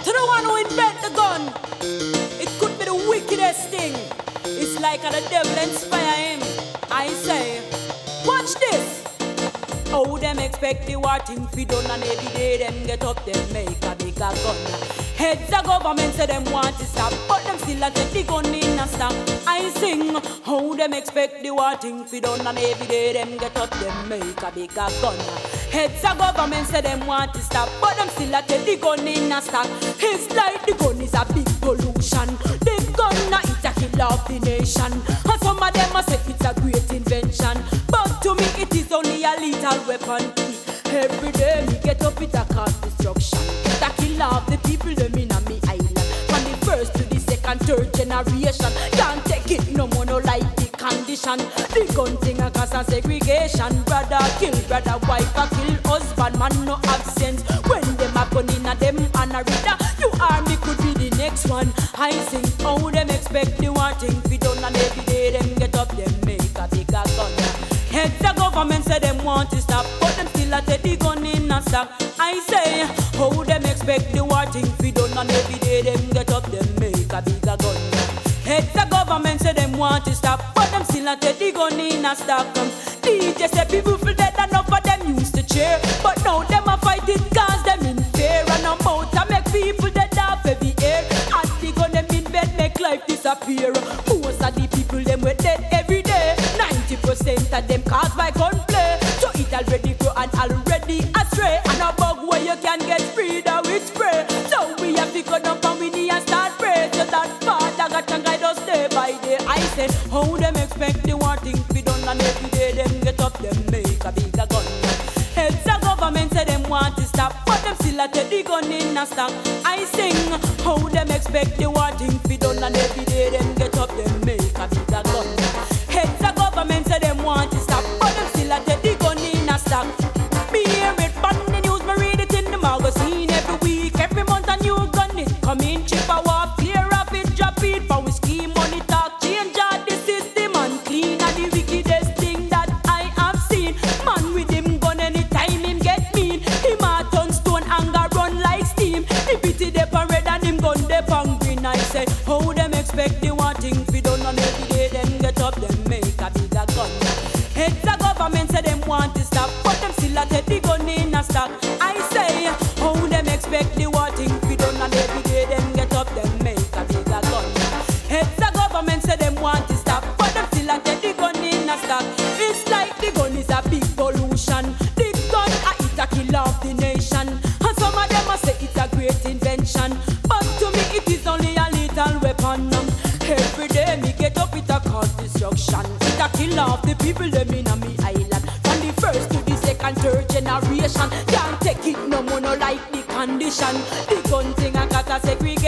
To the one who invent the gun, it could be the wickedest thing. It's like the devil inspire him. I say, watch this. How them expect the war thing fi done, and every day them get up, them make a bigger gun. Heads of government say them want to stop, but them still a take the gun in a stock. I sing, how them expect the war thing fi done, and every day them get up, them make a bigger gun. Heads of government say them want to stop, but them still a take the gun in a stock. It's like the gun is a big pollution. The gun it a kill off the nation, and some of them a say it's a great invention, but to me it is only a lethal weapon. Every day me get up, it a cause destruction. It a kill off the people them in a me island. From the first to the second, third generation. Can't take it no more, no like the condition. The gun thing a cause a segregation. Brother kill brother, wife a kill husband. Man no absence when them a gun in a them and a reader. You army could be the next one. I sing how them expect the war thing fi done, and every day them get up, them make a bigger gun. Heads of government say them want to stop, but them still a take the gun in a stock. I say, how them expect the war thing fi done, and every day them get up, them make a bigger gun. Heads of government say them want to stop, but them still a take the gun in a stock. DJ say people feel dead, enough of them used to cheer, but now them a fight it cause them in fear. And I'm out to make people dead off every air. At the gun them in bed make life disappear. Most of the people them were dead every day. 90% of them caused by gunplay. So it already grow and already astray. And a bug where you can get sprayed with spray. So we have to go down and we need to start pray. So that Father God can guide us day by day. I said, how them expect the war thing to be done, and every day them get up, them make a bigger gun. Heads of government say them want to stop, but them still a take the gun in a stock. I sing, how them expect the war thing to be done, and every day them get up, them make a bigger gun. Heads of government say them want to stop, but them still a take the gun in a stock. Me hear it on the news, me read it in the magazine. Every week, every month a new gun it come in. Chip a walk, clear up it, drop it. For we scheme, money talk, change out the system and clean. And the wickedest thing that I have seen. Man with him gun anytime him get mean. Him a turn stone and go run like steam. The pity they red and him gun they on green. I say, how them expect the one thing fi done, and every day them get up, them make a bigger gun. Heads of government say them want to stop, but them still a take the gun in a stock. I say, how them expect the war thing fi done, and every day them get up, them make a bigger gun. Heads of government say them want to stop, but them still a take the gun in a stock. It's like the gun is a big pollution. The gun it a kill off the nation, and some of them a say it's a great invention, but to me it is only a little weapon. Every day me get up, it a cause destruction. It a kill off the people them in a me island. From the first to the second, third generation. Can't take it no more, no like the condition. The gun thing a cause a segregation.